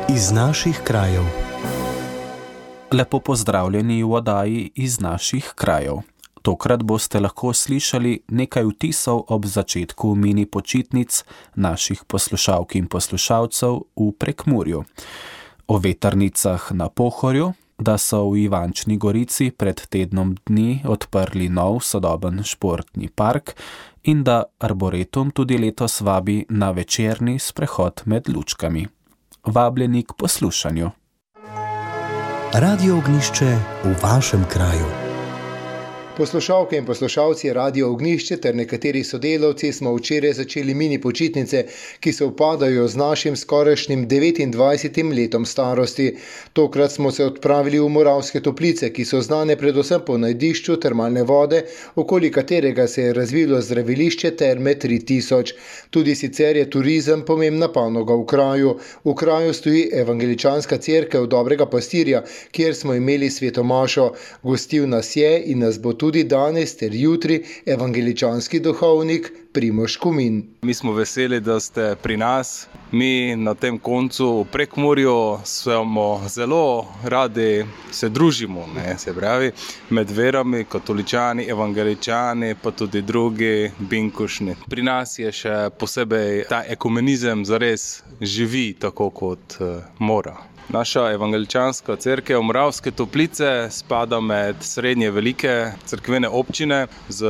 Iz naših krajev. Lepo pozdravljeni v oddaji Iz naših krajev. Tokrat boste lahko slišali nekaj vtisov ob začetku mini počitnic naših poslušalk in poslušalcev v Prekmurju. O vetrnicah na Pohorju, da so v Ivančni Gorici pred tednom dni odprli nov sodoben športni park in da Arboretum tudi letos vabi na večerni sprehod med lučkami. Vabljeni k poslušanju. Radio Ognjišče v vašem kraju. Poslušalke in poslušalci Radio Ognjišče ter nekateri sodelavci smo včeraj začeli mini počitnice, ki se upadajo z našim skorajšnjim 29. letom starosti. Tokrat smo se odpravili v Moravske Toplice, ki so znane predvsem po najdišču termalne vode, okoli katerega se je razvilo zdravilišče Terme 3000. Tudi sicer je turizem pomembna panoga v kraju. V kraju stoji evangeličanska cerkev Dobrega pastirja, kjer smo imeli svetomašo. Gostil nas je in nas bo tudi danes ter jutri evangeličanski duhovnik Primož Kumin. Mi smo veseli, da ste pri nas. Mi na tem koncu v Prekmurju smo zelo radi se družimo, se pravi, med verami, katoličani, evangeličani, pa tudi drugi binkušni. Pri nas je še posebej ta ekumenizem zares živi tako kot mora. Naša evangeličanska cerkev Moravske Toplice spada med srednje velike cerkvene občine z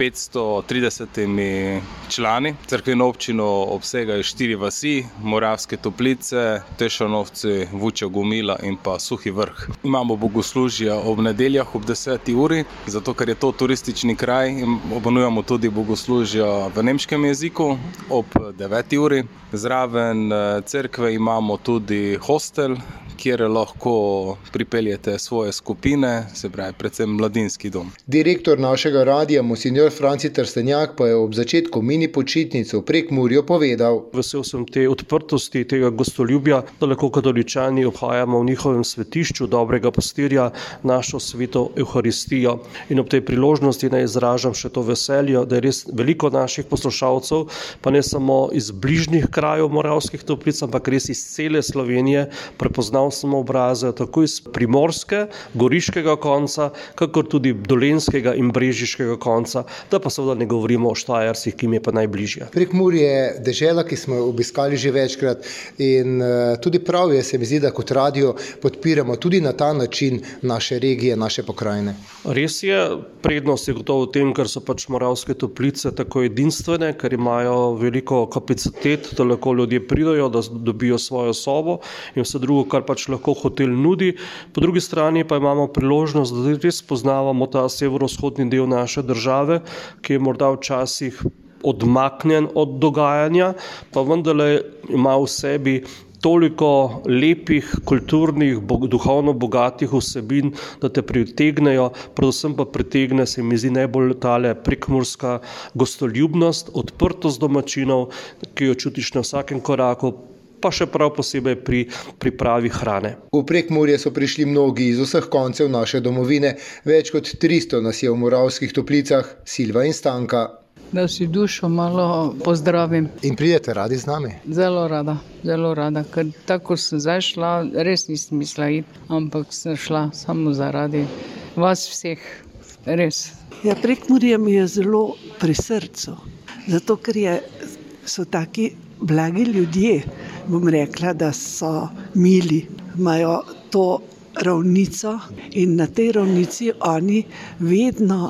530 člani. Cerkveno občino obsegajo 4 vasi, Moravske Toplice, Tešanovci, Vučja Gomila in pa Suhi Vrh. Imamo bogoslužja ob nedeljah ob 10. uri, zato ker je to turistični kraj in ponujamo tudi bogoslužja v nemškem jeziku ob 9. uri. Zraven cerkve imamo tudi hostel, kjer lahko pripeljete svoje skupine, se pravi predvsem mladinski dom. Direktor našega radija, monsignor Franci Trstenjak, pa je ob začetku mini počitnic v Prekmurju povedal: Vesel sem te odprtosti, tega gostoljubja, da lahko katoličani obhajamo v njihovem svetišču Dobrega pastirja našo sveto Evharistijo. In ob tej priložnosti naj izražam še to veselje, da je res veliko naših poslušalcev, pa ne samo iz bližnjih krajev Moravskih Toplic, ampak res iz cele Slovenije, prepoznal smo obraze tako iz primorske, goriškega konca, kakor tudi dolenjskega in brežiškega konca, da pa seveda ne govorimo o Štajersih, ki mi je pa najbližje. Prekmurje je dežela, ki smo jo obiskali že večkrat in tudi prav je, se mi zdi, da kot radio podpiramo tudi na ta način naše regije, naše pokrajine. Res je, prednost je gotovo v tem, ker so pač Moravske Toplice tako edinstvene, ker imajo veliko kapacitet, da lahko ljudje pridajo, da dobijo svojo sobo in vse drugo, kar pač lahko hotel nudi. Po drugi strani pa imamo priložnost, da res poznavamo ta severovzhodni del naše države, ki je morda včasih odmaknjen od dogajanja, pa vendarle ima v sebi toliko lepih, kulturnih, duhovno bogatih vsebin, da te pritegnejo, predvsem pa pritegne, se mi zdi najbolj tale prekmurska gostoljubnost, odprtost domačinov, ki jo čutiš na vsakem koraku, pa še prav posebej pri pripravi hrane. V Prekmurje so prišli mnogi iz vseh koncev naše domovine, več kot 300 nas je v Moravskih Toplicah, Silva in Stanka. Da si dušo malo pozdravim. In pridete radi z nami? Zelo rada, ker tako sem zdaj šla, res nisem mislila iti, ampak sem šla samo zaradi vas vseh, res. Ja, Prekmurje mi je zelo pri srcu, zato ker so taki blagi ljudje, bom rekla, da so mili, imajo to ravnico in na tej ravnici oni vedno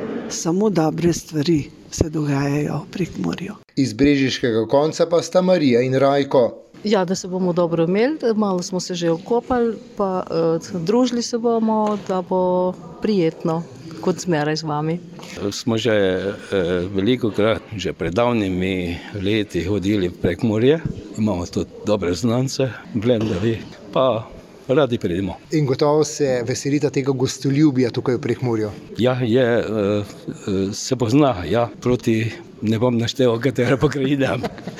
samo dobre stvari se dogajajo v Prekmurju. Iz brežiškega konca pa sta Marija in Rajko. Ja, da se bomo dobro imeli, malo smo se že okopali, pa družili se bomo, da bo prijetno, kot zmeraj z vami. Smo že velikokrat, že pred davnimi leti hodili v Prekmurje, imamo tudi dobre znance, blendavi, pa radi pridemo. In gotovo se veselite tega gostoljubja tukaj v Prekmurju? Ja, se pozna, proti ne bom naštel, katere pokrajine.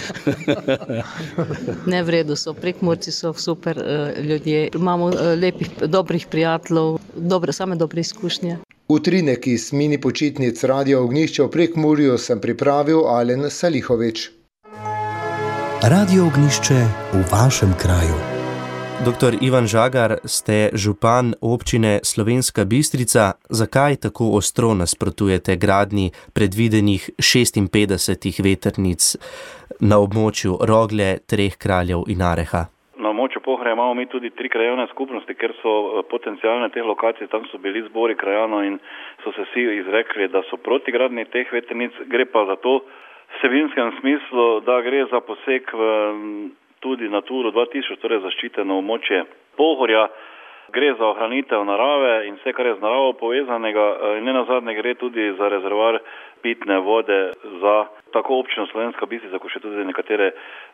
Ne, v redu so, Prekmurci so super ljudje, imamo lepih, dobrih prijateljev, same dobre izkušnje. Utrinek iz mini počitnic Radio Ognjišče v Prekmurju sem pripravil Alen Salihovič. Radio Ognjišče v vašem kraju. Dr. Ivan Žagar, ste župan občine Slovenska Bistrica. Zakaj tako ostro nasprotujete gradnji predvidenih 56 vetrnic na območju Rogle, Treh kraljev in Areha? Na območju Pohorja imamo mi tudi 3 krajevne skupnosti, ker so potencialne teh lokacij, tam so bili zbori krajanov in so se vsi izrekli, da so proti gradnji teh vetrnic. Gre pa za to v vsebinskem smislu, da gre za poseg v tudi Naturo 2000, torej zaščiteno območje Pohorja. Gre za ohranitev narave in vse, kar je z naravo povezanega, in nenazadnje gre tudi za rezervoar pitne vode za tako občino Slovenska Bistrica, kot še tudi nekatere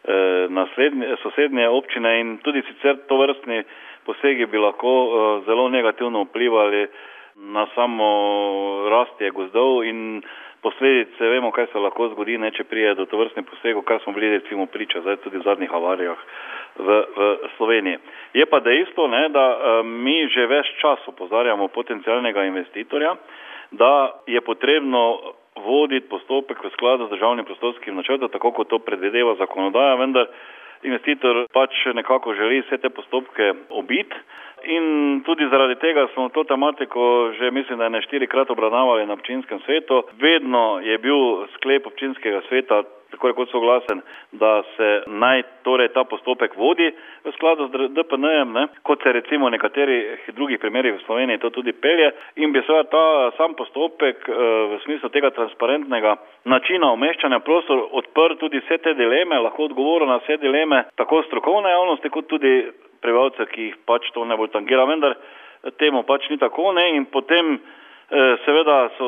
sosednje občine, in tudi sicer tovrstni posegi bi lahko zelo negativno vplivali na samo rastje gozdov in posledice, vemo, kaj se lahko zgodi, če prije do tovrstnih posegov, kar smo bili recimo priča, zdaj tudi v zadnjih avarijah v Sloveniji. Je pa dejstvo, da mi že ves čas opozarjamo potencialnega investitorja, da je potrebno voditi postopek v skladu z državnim prostorskim načrtom, tako kot to predvideva zakonodaja, vendar investitor pač nekako želi vse te postopke obiti. In tudi zaradi tega smo to tematiko že, mislim, da je 4-krat obravnavali na občinskem svetu. Vedno je bil sklep občinskega sveta tako rekoč soglasen, da se naj torej ta postopek vodi v skladu z DPN-jem, kot se recimo v nekaterih drugih primerih v Sloveniji to tudi pelje, in bi seveda ta sam postopek v smislu tega transparentnega načina umeščanja prostor odprl tudi vse te dileme, lahko odgovoril na vse dileme tako strokovne javnosti kot tudi prebivalcev, ki jih pač to ne bolj tangira, vendar temu pač ni tako, in potem seveda so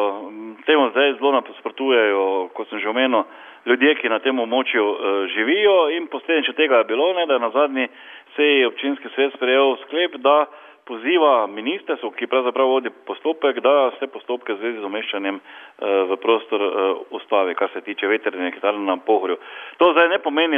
temu zdaj zelo nasprotujejo, kot sem že omenil, ljudje, ki na tem območju živijo, in posledično tega je bilo, da je na zadnji seji občinski svet sprejel sklep, da poziva ministrstvo, ki pravzaprav vodi postopek, da vse postopke v zvezi z umeščanjem v prostor ustavi, kar se tiče vetrnih elektrarn na Pohorju. To zdaj ne pomeni,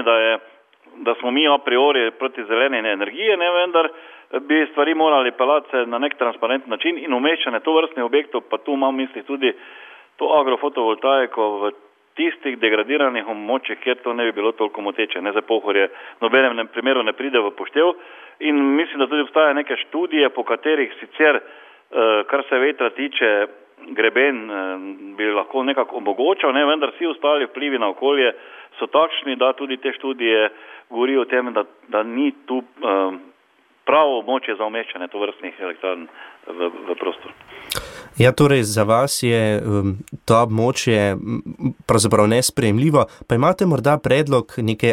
da smo mi a priori proti zeleni energije, vendar bi stvari morali pelati na nek transparenten način in umeščanje tovrstnih objektov, pa tu imam misli tudi to agrofotovoltaiko v tistih degradiranih območjih, kjer to ne bi bilo toliko moteče. Za Pohorje v nobenem primeru ne pride v poštev in mislim, da tudi obstajajo neke študije, po katerih sicer, kar se vetra tiče, greben bi lahko nekako omogočal, vendar vsi ostali vplivi na okolje so takšni, da tudi te študije govorijo o tem, da ni tu pravo območje za umeščanje tovrstnih elektrarn v prostor. Ja, torej za vas je to območje pravzaprav nesprejemljivo, pa imate morda predlog neke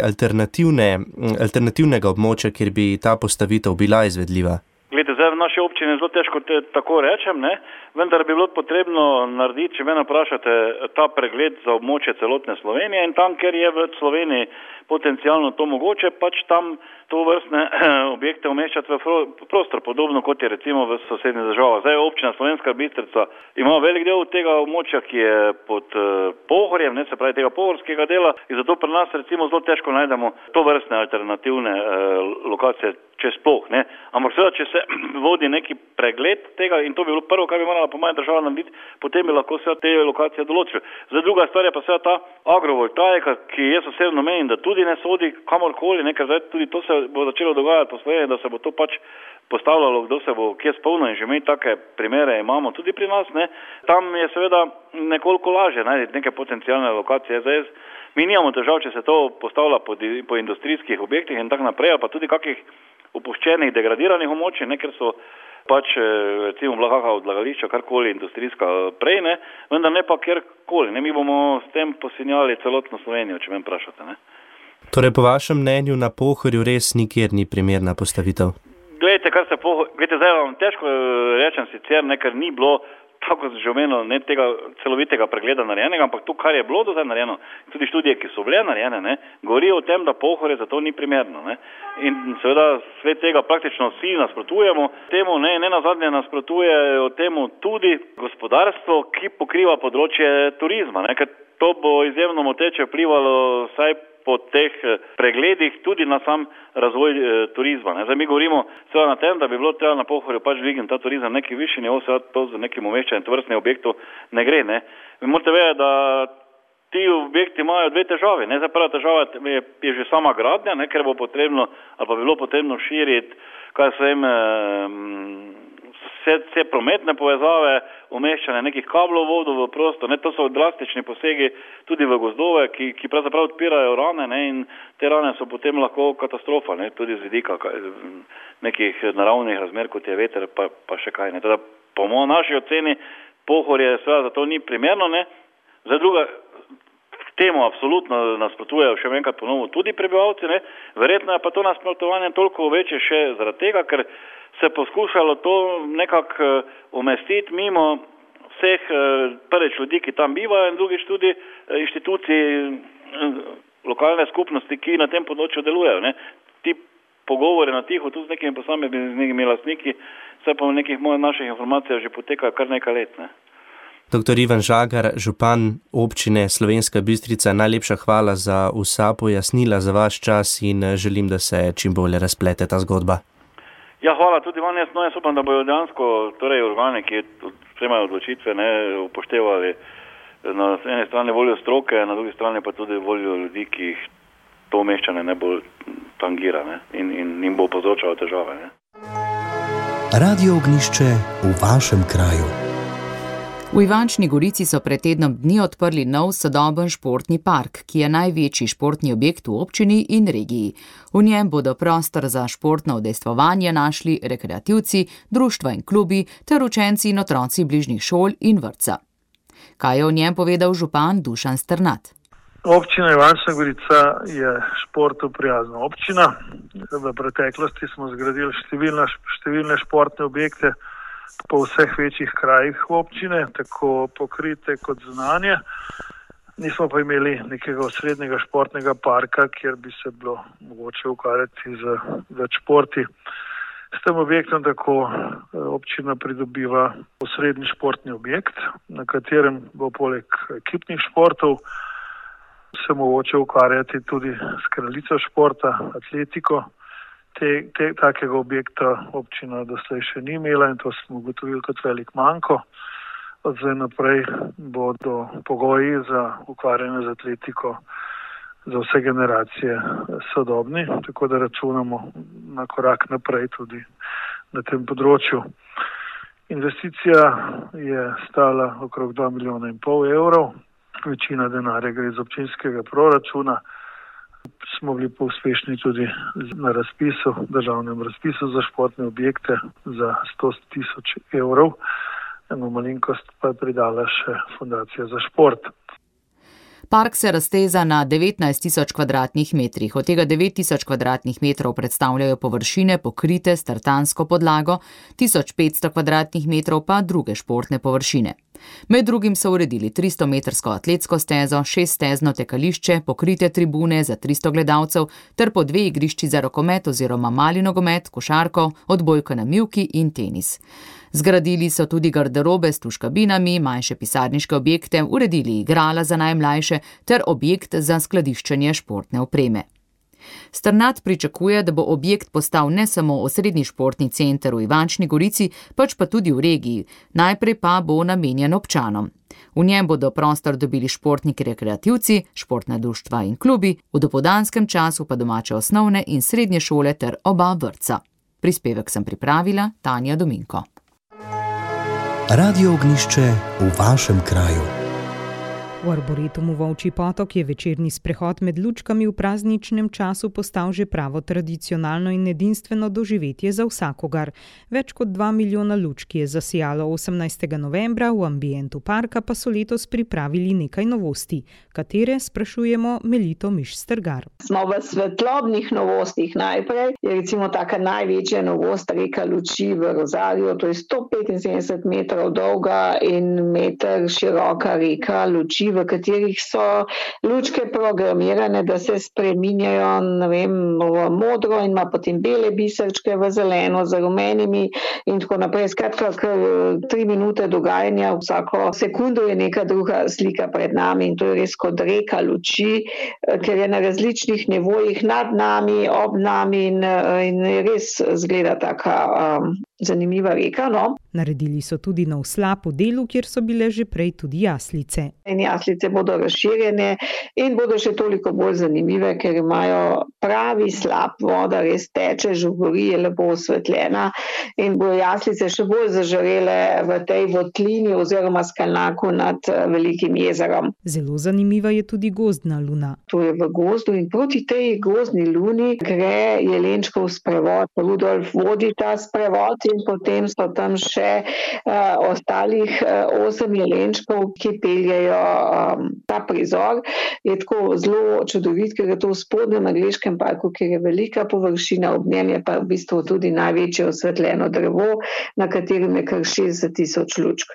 alternativnega območja, kjer bi ta postavitev bila izvedljiva? Glede, zdaj v naši občini je zelo težko tako rečem, vendar bi bilo potrebno narediti, če mene vprašate, ta pregled za območje celotne Slovenije in tam, kjer je v Sloveniji potencialno to mogoče, pač tam to vrstne objekte umeščati v prostor, podobno kot je recimo v sosednjih državah. Zdaj občina Slovenska Bistrica ima velik del tega območja, ki je pod Pohorjem, se pravi tega pohorskega dela, in zato pri nas recimo zelo težko najdemo to vrstne alternativne lokacije, če sploh. Ampak seveda, če se vodi neki pregled tega, in to bi bilo prvo, kar bi morala po mojem država narediti, potem bi lahko seveda te lokacije določili. Zdaj druga stvar je pa seveda ta agrovoltaika, ki jaz osebno menim, da tudi ne sodi kamorkoli, ker zdaj tudi to se bo začelo dogajati po Sloveniji, da se bo to pač postavljalo, kdo se bo kje spolno, in že mi take primere imamo tudi pri nas. Tam je seveda nekoliko lažje najti neke potencijalne lokacije. Zdaj mi nimamo težav, če se to postavlja po industrijskih objektih in tako naprej, pa tudi kakih opuščenih, degradiranih območij, ker so pač recimo kakšna odlagališča, karkoli industrijska prej, vendar ne pa kjerkoli. Mi bomo s tem posinjali celotno Slovenijo, če me vprašate. Torej, po vašem mnenju na Pohorju res nikjer ni primerna postavitev? Glejte, zdaj vam težko rečem sicer, ker ni bilo, tako sem že omenil, ne tega celovitega pregleda narejenega, ampak to, kar je bilo do zdaj narejeno, tudi študije, ki so bile narejene, govorijo o tem, da Pohorje zato ni primerno. In seveda svet tega praktično vsi nasprotujemo temu, ne nazadnje nasprotujejo temu tudi gospodarstvo, ki pokriva področje turizma, ker to bo izjemno moteče vplivalo vsaj po teh pregledih tudi na sam razvoj turizma. Zdaj mi govorimo seveda na tem, da bi bilo treba na Pohorju pač dvigniti ta turizem neki višji nivo, seveda to z nekim umeščanjem tovrstnih objektov ne gre. Vi morate vedeti, da ti objekti imajo dve težavi. Ne? Prva težava je že sama gradnja, ne? Ker bo potrebno, ali pa bilo potrebno širiti, vse prometne povezave, umeščanje nekih kablovodov v prostor, ne? To so drastični posegi tudi v gozdove, ki pravzaprav odpirajo rane, ne? In te rane so potem lahko katastrofa, ne? Tudi z vidika nekih naravnih razmer, kot je veter, pa še kaj. Ne? Teda, po naši oceni, Pohorje seveda zato ni primerno, ne? Za druga, temu absolutno nasprotujejo še enkrat ponovno tudi prebivalci, ne? Verjetno je pa to nasprotovanje toliko večje še zaradi tega, ker se poskušalo to nekako umestiti mimo vseh prvič ljudi, ki tam bivajo, in drugič tudi inštitucij lokalne skupnosti, ki na tem področju delujejo, ne? Ti pogovori na tiho tudi z nekimi posameznimi lastniki, vse po nekih naših informacijah že potekajo kar nekaj let, ne? Dr. Ivan Žagar, župan občine Slovenska Bistrica, najlepša hvala za vsa pojasnila, za vaš čas in želim, da se čim bolje razplete ta zgodba. Ja, hvala tudi vam. Jaz upam, da bojo dejansko organi, ki sprejemajo odločitve, ne, upoštevali na eni strani voljo stroke, na drugi strani pa tudi voljo ljudi, ki jih to umeščanje ne bo tangira, ne, in jim bo povzročalo težave. Ne. Radio Ognjišče v vašem kraju. V Ivančni Gorici so pred tednom dni odprli nov sodoben športni park, ki je največji športni objekt v občini in regiji. V njem bodo prostor za športno udejstvovanje našli rekreativci, društva in klubi ter učenci in otroci bližnjih šol in vrtca. Kaj je o njem povedal župan Dušan Strnad? Občina Ivančna Gorica je športu prijazna občina. V preteklosti smo zgradili številne športne objekte po vseh večjih krajih občine, tako pokrite kot zunanje. Nismo pa imeli nekega osrednjega športnega parka, kjer bi se bilo mogoče ukvarjati z več športi. S tem objektom tako občina pridobiva osrednji športni objekt, na katerem bo poleg ekipnih športov se mogoče ukvarjati tudi s kraljico športa, atletiko. Takega objekta občina doslej še ni imela in to smo ugotovili kot velik manko. Od zdaj naprej bodo pogoji za ukvarjanje z atletiko za vse generacije sodobni, tako da računamo na korak naprej tudi na tem področju. Investicija je stala okrog 2,5 milijona evrov, večina denarja gre iz občinskega proračuna. Smo bili pa uspešni tudi na državnem razpisu za športne objekte za 100,000 evrov. Eno malenkost pa je pridala še Fundacija za šport. Park se razteza na 19,000 kvadratnih metrih, od tega 9,000 kvadratnih metrov predstavljajo površine pokrite s tartansko podlago, 1,500 kvadratnih metrov pa druge športne površine. Med drugim so uredili 300-metrsko atletsko stezo, 6-stezno tekališče, pokrite tribune za 300 gledalcev ter po 2 igrišči za rokomet oziroma mali nogomet, košarko, odbojko na mivki in tenis. Zgradili so tudi garderobe s tuškabinami, manjše pisarniške objekte, uredili igrala za najmlajše ter objekt za skladiščenje športne opreme. Strnad pričakuje, da bo objekt postal ne samo osrednji športni center v Ivančni Gorici, pač pa tudi v regiji, najprej pa bo namenjen občanom. V njem bodo prostor dobili športniki rekreativci, športna društva in klubi, v dopoldanskem času pa domače osnovne in srednje šole ter oba vrtca. Prispevek sem pripravila Tanja Dominko. Radio Ognjišče v vašem kraju. V Arboretumu Volčji potok je večerni sprehod med lučkami v prazničnem času postal že pravo tradicionalno in edinstveno doživetje za vsakogar. Več kot 2 milijona lučk je zasijalo 18. novembra, v ambientu parka pa so letos pripravili nekaj novosti. Katere, sprašujemo Melito Miš-Strgar. Smo v svetlobnih novostih najprej. Je recimo taka največja novost reka luči v Rozarju, to je 175 metrov dolga in meter široka reka luči, v katerih so lučke programirane, da se spreminjajo, v modro in ima potem bele biserčke v zeleno z rumenimi in tako naprej. Skratka, 3 minute dogajanja, vsako sekundo je neka druga slika pred nami in to je res kot reka luči, ker je na različnih nivojih nad nami, ob nami in res zgleda taka zanimiva reka. No. Naredili so tudi nov slap v delu, kjer so bile že prej tudi jaslice. In jaslice bodo razširjene in bodo še toliko bolj zanimive, ker imajo pravi slap, voda res teče, žubori je lepo osvetljena in bodo jaslice še bolj zažarele v tej votlini oziroma skalnaku nad velikim jezerom. Zelo zanimiva je tudi gozdna luna. To je v gozdu in proti tej gozdni luni gre jelenčkov sprevod. Rudolf vodi ta sprevod in potem so tam še ostalih 8 jelenčkov, ki peljejo ta prizor. Je tako zelo čudovit, ker je to v spodnjem angleškem parku, kjer je velika površina, ob njem je pa v bistvu tudi največje osvetljeno drevo, na katerem je kar 60,000 lučk.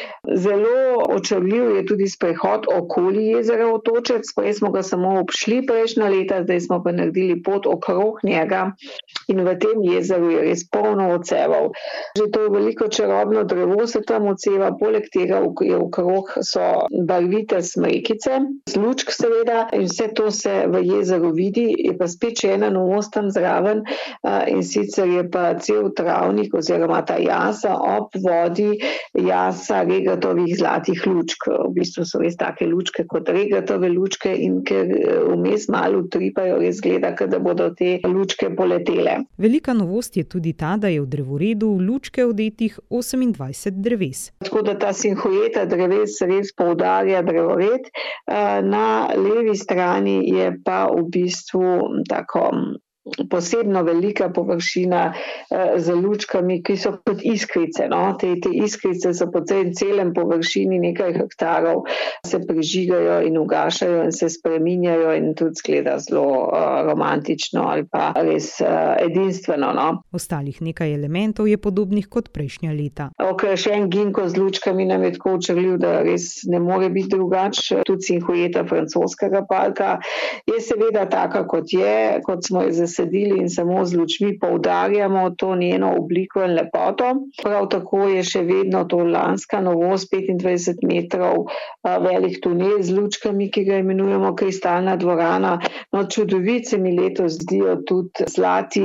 Zelo očarljiv je tudi sprehod okoli jezera Otočec. Prej smo ga samo obšli prejšnja leta, zdaj smo pa naredili pot okrog njega in v tem jezeru je res polno odsevov. Že to je veliko čarobno drevo se tam odseva, poleg tega je okrog so barvite smrekice, z lučk seveda, in vse to se v jezeru vidi. Je pa spet še ena novost tam zraven in sicer je pa cel travnik oziroma ta jasa ob vodi jasa regatovih zlatih lučk. V bistvu so res take lučke kot regatove lučke in ker vmes malo utripajo, res gleda, da bodo te lučke poletele. Velika novost je tudi ta, da je v drevoredu v lučke odetih 28 dreves. Tako da ta sinhojeta dreves res poudarja drevored. Na levi strani je pa v bistvu tako posebno velika površina z lučkami, ki so kot iskrice. No? Te iskrice so po celem površini nekaj hektarov, se prižigajo in ugašajo in se spreminjajo in tudi zgleda zelo romantično ali pa res edinstveno. No? Ostalih nekaj elementov je podobnih kot prejšnja leta. Okrašen ginko z lučkami nam je tako očarljiv, da res ne more biti drugač. Tudi sinhojeta francoskega parka je seveda taka, kot je, kot smo jo zasedili in samo z lučmi poudarjamo to njeno obliko in lepoto. Prav tako je še vedno to lanska novost, 25 metrov velik tunel z lučkami, ki ga imenujemo Kristalna dvorana. No, čudovit se mi letos zdijo tudi zlati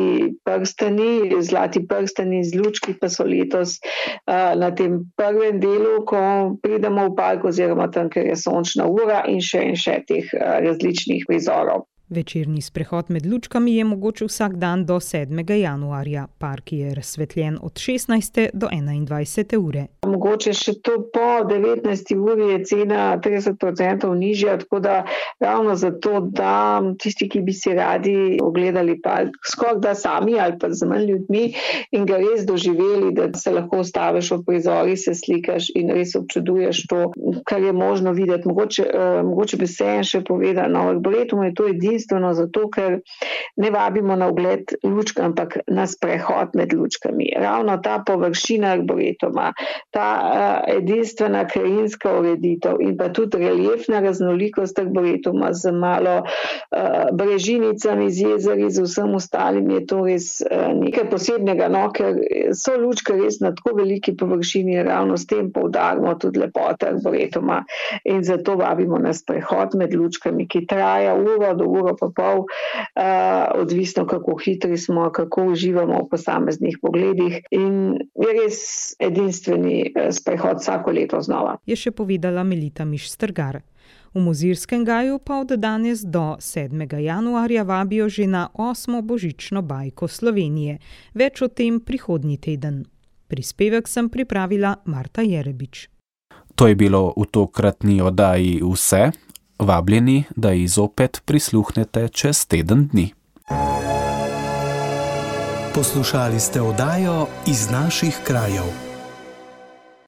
prstani z lučki, pa so letos na tem prvem delu, ko pridemo v park oziroma tam, ker je sončna ura in še teh različnih prizorov. Večerni sprehod med lučkami je mogoče vsak dan do 7. januarja. Park je razsvetljen od 16. do 21. ure. Mogoče še to po 19. uri je cena 30% nižja, tako da ravno zato, da tisti, ki bi si radi ogledali park, skoraj da sami ali pa z manj ljudmi in ga res doživeli, da se lahko staviš v prizori, se slikaš in res občuduješ to, kar je možno videti. Mogoče bi se še povedal, no, v Arboretumu je to edinstveno zato, ker ne vabimo na ogled lučk, ampak na sprehod med lučkami. Ravno ta površina Arboretuma, ta edinstvena krajinska ureditev in pa tudi reliefna raznolikost Arboretuma z malo brežinicami, z jezeri, z vsem ostalim je to res nekaj posebnega, no, ker so lučke res na tako veliki površini, ravno s tem poudarimo tudi lepote Arboretuma in zato vabimo na sprehod med lučkami, ki traja uro do uro pa pol, odvisno kako hitri smo, kako uživamo v posameznih pogledih in je res edinstveni sprehod vsako leto znova. Je še povedala Melita Miš-Strgar. V Mozirskem gaju pa od danes do 7. januarja vabijo že na 8. božično bajko Slovenije. Več o tem prihodnji teden. Prispevek sem pripravila Marta Jerebič. To je bilo v tokratni oddaji vse. Vabljeni, da ji zopet prisluhnete čez teden dni. Poslušali ste oddajo Iz naših krajev.